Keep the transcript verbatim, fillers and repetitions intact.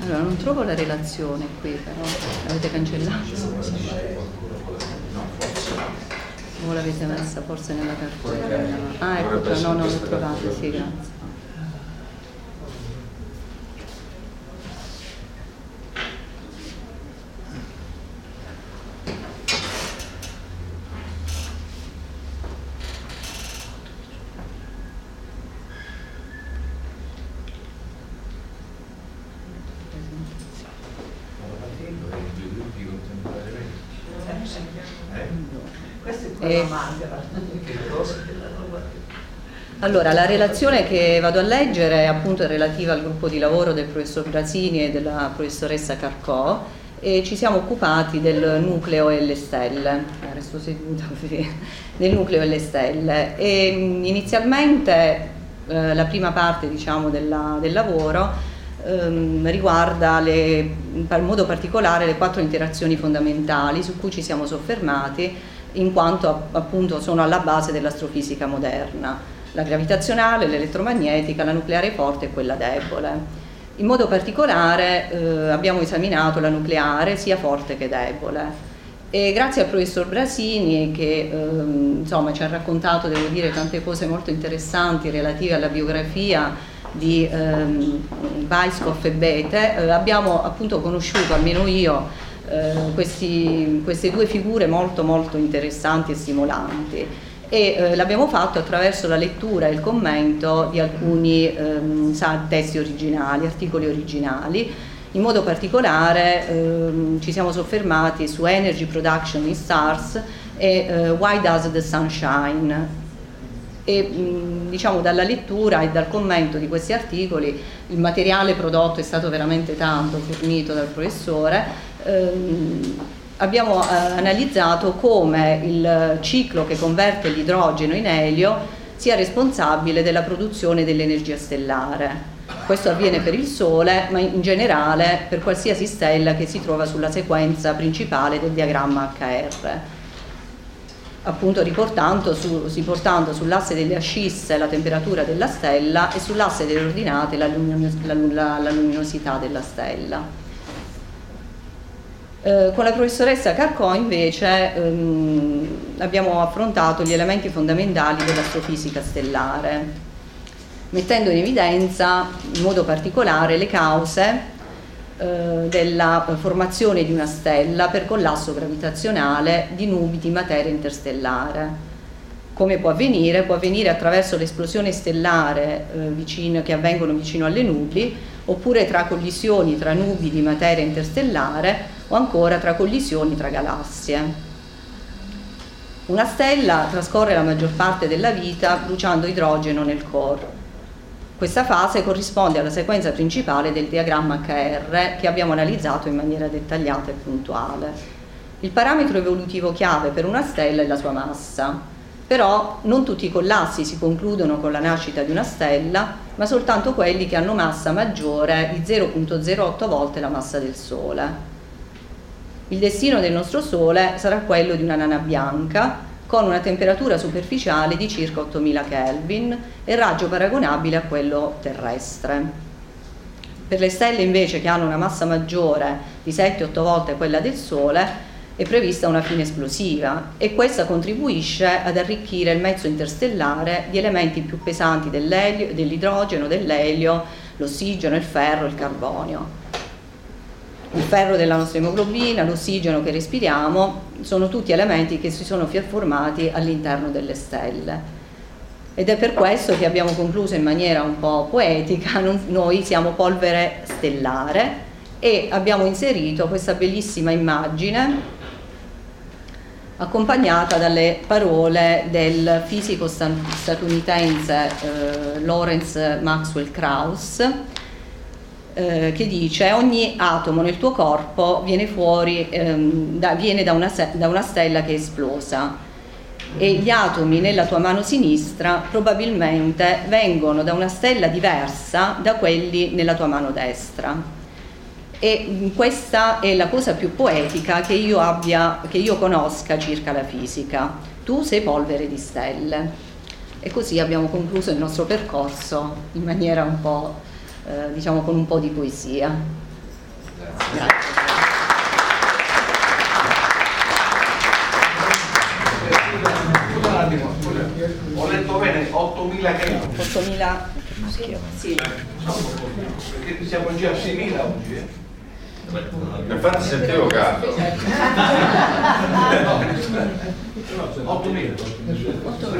Allora, non trovo la relazione qui, però l'avete cancellata? O l'avete messa forse nella cartella? Ah, ecco, no, non l'ho trovata, sì, grazie. E... Allora, la relazione che vado a leggere è appunto relativa al gruppo di lavoro del professor Brasini e della professoressa Carcò, e ci siamo occupati del nucleo e le stelle. Resto seduta così. Del nucleo e le stelle. E inizialmente eh, la prima parte, diciamo, della, del lavoro ehm, riguarda le, in modo particolare le quattro interazioni fondamentali su cui ci siamo soffermati, in quanto appunto sono alla base dell'astrofisica moderna: la gravitazionale, l'elettromagnetica, la nucleare forte e quella debole. In modo particolare eh, abbiamo esaminato la nucleare, sia forte che debole, e grazie al professor Brasini che eh, insomma ci ha raccontato, devo dire, tante cose molto interessanti relative alla biografia di ehm, Weizskopf e Bethe, eh, abbiamo appunto conosciuto, almeno io, Uh, questi, queste due figure molto molto interessanti e stimolanti, e uh, l'abbiamo fatto attraverso la lettura e il commento di alcuni um, testi originali, articoli originali. In modo particolare um, ci siamo soffermati su Energy Production in Stars e uh, Why Does the Sun Shine? E mh, diciamo, dalla lettura e dal commento di questi articoli, il materiale prodotto è stato veramente tanto, fornito dal professore. Ehm, abbiamo eh, analizzato come il ciclo che converte l'idrogeno in elio sia responsabile della produzione dell'energia stellare. Questo avviene per il Sole, ma in generale per qualsiasi stella che si trova sulla sequenza principale del diagramma H R, appunto riportando, su, riportando sull'asse delle ascisse la temperatura della stella e sull'asse delle ordinate la, luminos, la, la, la luminosità della stella. Eh, con la professoressa Carcò invece ehm, abbiamo affrontato gli elementi fondamentali dell'astrofisica stellare, mettendo in evidenza in modo particolare le cause eh, della formazione di una stella per collasso gravitazionale di nubi di materia interstellare. Come può avvenire? Può avvenire attraverso l'esplosione stellare eh, vicino, che avvengono vicino alle nubi, oppure tra collisioni tra nubi di materia interstellare, o ancora tra collisioni tra galassie. Una stella trascorre la maggior parte della vita bruciando idrogeno nel core. Questa fase corrisponde alla sequenza principale del diagramma H R che abbiamo analizzato in maniera dettagliata e puntuale. Il parametro evolutivo chiave per una stella è la sua massa, però non tutti i collassi si concludono con la nascita di una stella, ma soltanto quelli che hanno massa maggiore di zero virgola zero otto volte la massa del Sole. Il destino del nostro Sole sarà quello di una nana bianca con una temperatura superficiale di circa ottomila Kelvin e raggio paragonabile a quello terrestre. Per le stelle invece che hanno una massa maggiore di sette otto volte quella del Sole è prevista una fine esplosiva, e questa contribuisce ad arricchire il mezzo interstellare di elementi più pesanti dell'idrogeno, dell'elio, l'ossigeno, il ferro e il carbonio. Il ferro della nostra emoglobina, l'ossigeno che respiriamo, sono tutti elementi che si sono formati all'interno delle stelle. Ed è per questo che abbiamo concluso in maniera un po' poetica: noi siamo polvere stellare, e abbiamo inserito questa bellissima immagine accompagnata dalle parole del fisico statunitense eh, Lawrence Maxwell Krauss, Eh, che dice: ogni atomo nel tuo corpo viene fuori, ehm, da, viene da una, da una stella che è esplosa, e gli atomi nella tua mano sinistra probabilmente vengono da una stella diversa da quelli nella tua mano destra. E questa è la cosa più poetica che io abbia, che io conosca circa la fisica. Tu sei polvere di stelle. E così abbiamo concluso il nostro percorso in maniera un po', Eh, diciamo, con un po' di poesia. Grazie. Ho letto bene, ottomila che? ottomila, sì. Perché siamo già a seimila oggi, eh? Infatti sentivo Carlo. ottomila.